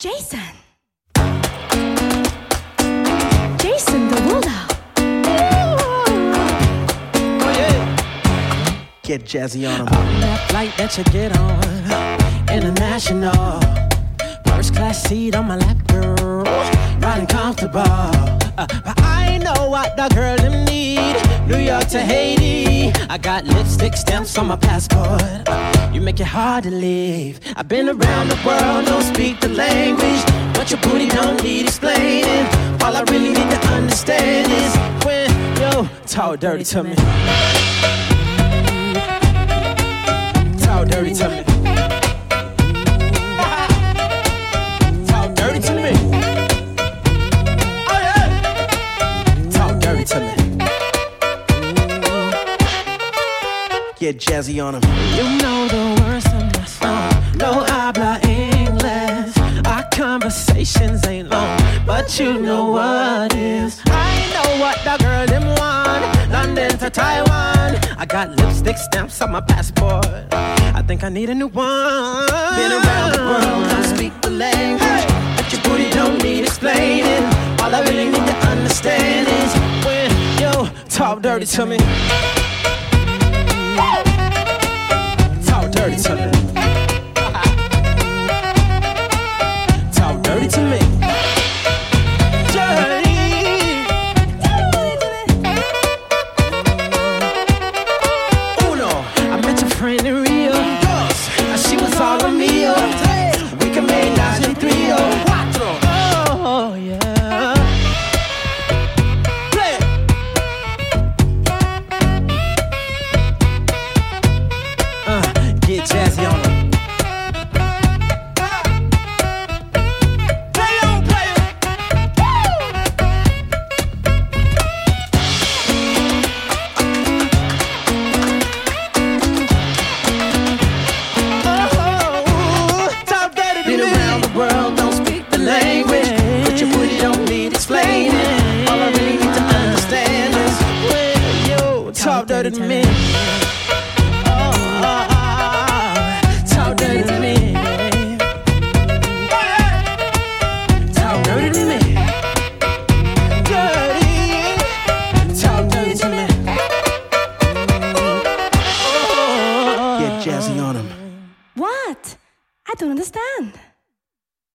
Jason. Jason Derulo. Oh yeah. Get jazzy on 'em. On that flight that you get on, international. First class seat on my lap, girl. Riding comfortable. But I know what the girl them need. New York to Haiti. I got lipstick stamps on my passport. You make it hard to leave. I've been around the world, don't speak the language, but your booty don't need explaining. All I really need to understand is when you talk dirty to me. Talk dirty to me. Talk dirty to me. Oh yeah. Talk dirty to me. Get jazzy on 'em. You know the words of my song. No habla English. Our conversations ain't long, but you know what is. I know what the girl them want. London to Taiwan. I got lipstick stamps on my passport. I think I need a new one. Been around the world, don't speak the language, but your booty don't need explaining. All I really need to understand is when you talk dirty to me. Talk dirty to me. Talk dirty to me. Dirty. Uno. I met your friend in Rio. Dos. She was all on me. We can make nice in trio. Cuatro. Oh yeah. Play it. Get jazzy on 'em. Play on, play it. Oh, talk dirty to me. Been around the world, don't speak the language, but your booty don't need explaining. All I really need to understand is when you talk dirty to me. Talk dirty to me. Talk dirty to me. Dirty. Talk dirty to me. Get jazzy on 'em. What? I don't understand.